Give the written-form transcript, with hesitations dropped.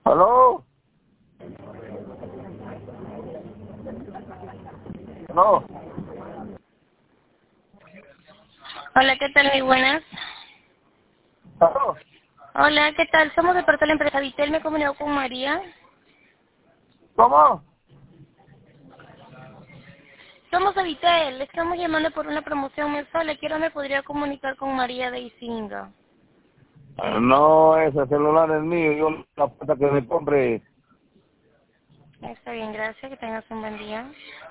¿Aló? ¿Aló? Hola, ¿qué tal? Muy buenas. ¿Aló? Hola, ¿qué tal? Somos de parte de la empresa Vitel, me comunico con María. ¿Cómo? Somos de Vitel, le estamos llamando por una promoción mensual. Le quiero me podría comunicar con María de Isinga. No, ese celular es mío. Yo la puerta que me compre. Está bien, gracias. Que tengas un buen día.